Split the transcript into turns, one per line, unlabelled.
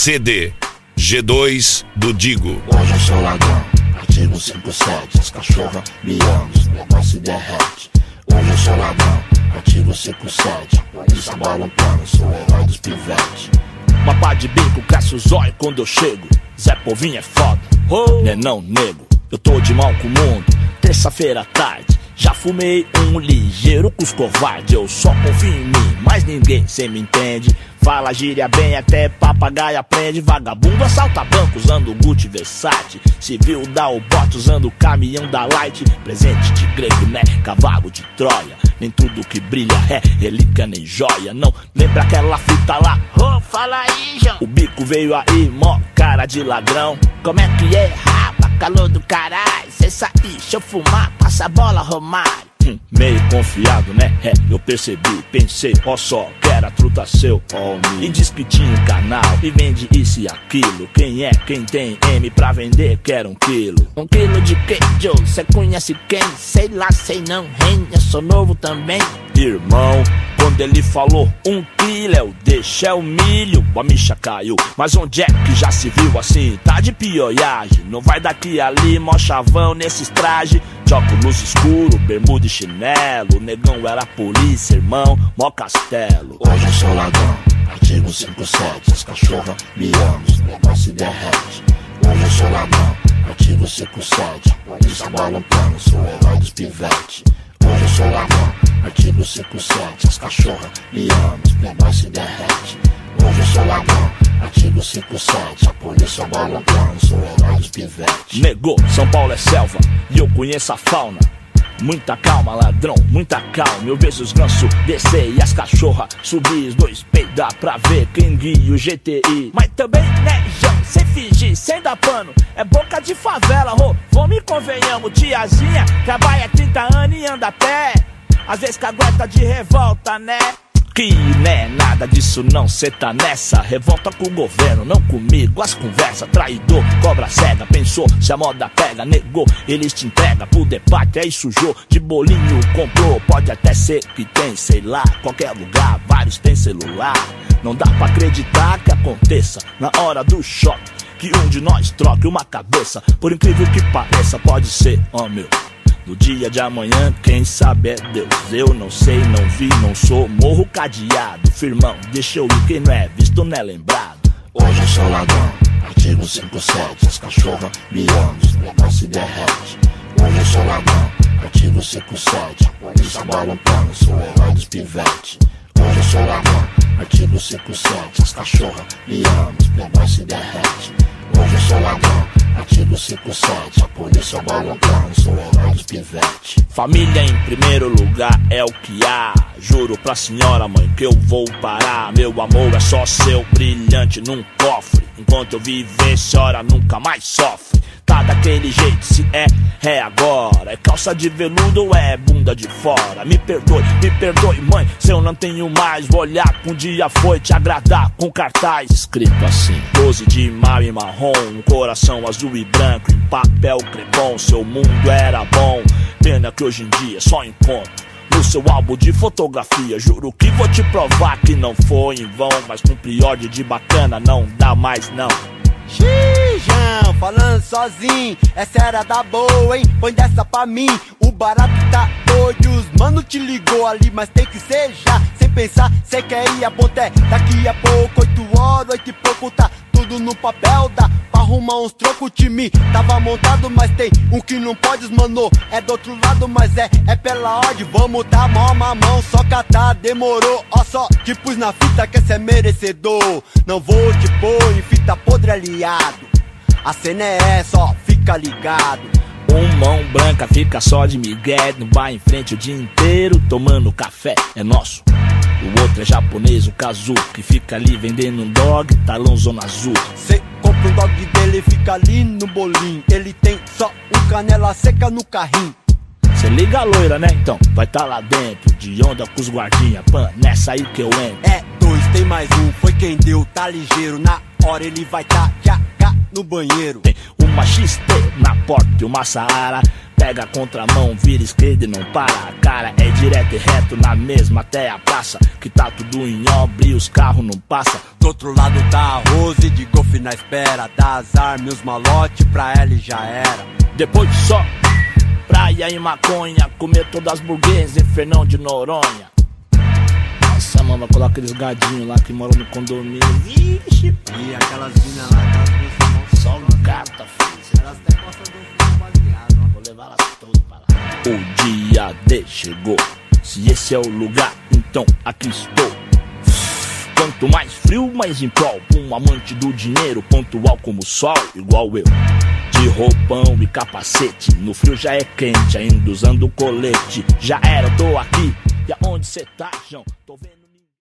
CD G2 do Digo.
Hoje eu sou ladrão, artigo 57, as cachorras me amam, os negócios derrete. Hoje eu sou ladrão, artigo 57, polícia balançando, sou o herói dos pivetes.
Uma pá de bico, cresce o zóio quando eu chego. Zé Povinho é foda, né não, nego. Eu tô de mal com o mundo, terça-feira à tarde. Já fumei um ligeiro com os covardes. Eu só confio em mim, mas ninguém cê me entende. Fala gíria bem, até papagaio aprende. Vagabundo assalta banco usando Gucci Versace. Civil dá o bote usando o caminhão da Light. Presente de grego, né? Cavalo de Troia. Nem tudo que brilha é relíquia nem joia. Não lembra aquela fita lá?
Ô, fala aí, João.
O bico veio aí, mó cara de ladrão.
Como é que é, rapa, calor do caralho? Cê sair, deixa eu fumar, passa a bola, Romário.
Meio confiado, né? É, eu percebi, pensei, ó só, que era truta seu, ó me. E diz que tinha um canal e vende isso e aquilo. Quem é, quem tem M pra vender, quer 1 quilo.
1 quilo de quê, Joe? Cê conhece quem? Sei lá, sei não, hein? Eu sou novo também.
Irmão, quando ele falou 1 quilo, eu deixei o milho. A micha caiu, mas onde é que já se viu assim? Tá de pioiagem, não vai daqui ali, mó chavão nesses trajes. Óculos escuro, bermuda e chinelo. Negão era polícia, irmão, mó castelo.
Hoje eu sou ladrão, artigo 57, as cachorras me amam, os negócios derrete. Hoje eu sou ladrão, artigo 57, polícia balançando, sou o herói dos pivetes. Hoje eu sou ladrão, artigo 57, as cachorras me amam, os negócios derrete. Hoje eu sou ladrão, artigo 57, a polícia balançando, sou o herói dos pivetes.
Negou, São Paulo é selva e eu conheço a fauna. Muita calma, ladrão, muita calma. Eu vejo os gansos descer e as cachorras subir. Os dois peidar pra ver quem guia o GTI.
Mas também, né, João, sem fingir, sem dar pano. É boca de favela, vamos e convenhamos. Tiazinha trabalha 30 anos e anda a pé. Às vezes cagueta de revolta, né?
Que né, nada disso não, cê tá nessa. Revolta com o governo, não comigo. As conversas, traidor, cobra cega. Pensou, se a moda pega, negou. Eles te entregam pro debate, aí sujou. De bolinho comprou, pode até ser que tem, sei lá. Qualquer lugar, vários tem celular. Não dá pra acreditar que aconteça na hora do choque, que um de nós troque uma cabeça. Por incrível que pareça, pode ser, ó meu. No dia de amanhã, quem sabe é Deus. Eu não sei, não vi, não sou. Morro cadeado, firmão, deixa eu ir. Quem não é visto não é lembrado.
Hoje eu sou ladrão, artigo 57, as cachorras me amam, os negócios derrete. Hoje eu sou ladrão, artigo 57, a polícia balançando, sou o herói dos pivetes. Hoje eu sou ladrão, artigo 57, as cachorras me amam, os negócios derrete. Hoje eu sou ladrão, artigo 57, a polícia balançando, sou o herói dos pivetes.
Família em primeiro lugar é o que há. Juro pra senhora mãe que eu vou parar. Meu amor é só seu, brilhante num cofre. Enquanto eu viver, senhora nunca mais sofre. Tá daquele jeito, se é agora. É calça de veludo ou é bunda de fora? Me perdoe mãe, se eu não tenho mais. Vou olhar que um dia foi te agradar com cartaz escrito assim: 12 de maio em marrom, um coração azul e branco em papel crepom. Seu mundo era bom, pena que hoje em dia só encontro no seu álbum de fotografia. Juro que vou te provar que não foi em vão, mas com priorde de bacana não dá mais não.
Xijão, falando sozinho, essa era da boa, hein? Põe dessa pra mim, o barato tá doido. Os mano te ligou ali, mas tem que ser já. Sem pensar, cê quer ir a ponté. Daqui a pouco, 8 horas, 8 e pouco, tá tudo no papel. Dá pra arrumar uns trocos, o time tava montado, mas tem um que não pode, mano. É do outro lado, mas é pela ordem. Vamos tá mó mamão, só catar, demorou. Ó só, te pus na fita que cê é merecedor. Não vou te pôr em fita podre aliado. A cena é essa, ó, fica ligado.
Mão branca fica só de migué no bar em frente o dia inteiro tomando café, é nosso. O outro é japonês, o Kazu, que fica ali vendendo um dog, talão zona azul.
Cê compra um dog dele, fica ali no bolinho. Ele tem só um canela seca no carrinho.
Cê liga a loira, né? Então vai tá lá dentro, de onda com os guardinha. Pan, nessa aí que eu entro.
É 2, tem mais um, foi quem deu, tá ligeiro. Na hora ele vai tá já no banheiro.
Tem uma XT na porta e uma Saara. Pega a contramão, vira esquerda e não para. A cara é direto e reto na mesma até a praça. Que tá tudo em obra e os carros não passam.
Do outro lado tá a Rose de golfe na espera. Dá as armas e os malote pra ela e já era.
Depois de só praia e maconha, comer todas as burguesas em Fernão de Noronha. Nossa, mano, vai colocar aqueles gadinhos lá que moram no condomínio. Vixe,
e aquelas minas lá, aquelas duas
só um gata, filho.
Elas até gostam do baseado, ó.
Vou levar elas todas pra lá. O dia D chegou. Se esse é o lugar, então aqui estou. Quanto mais frio, mais em prol. Um amante do dinheiro, pontual como o sol, igual eu. De roupão e capacete, no frio já é quente, ainda usando colete. Já era, eu tô aqui. E aonde cê tá, João? Tô vendo.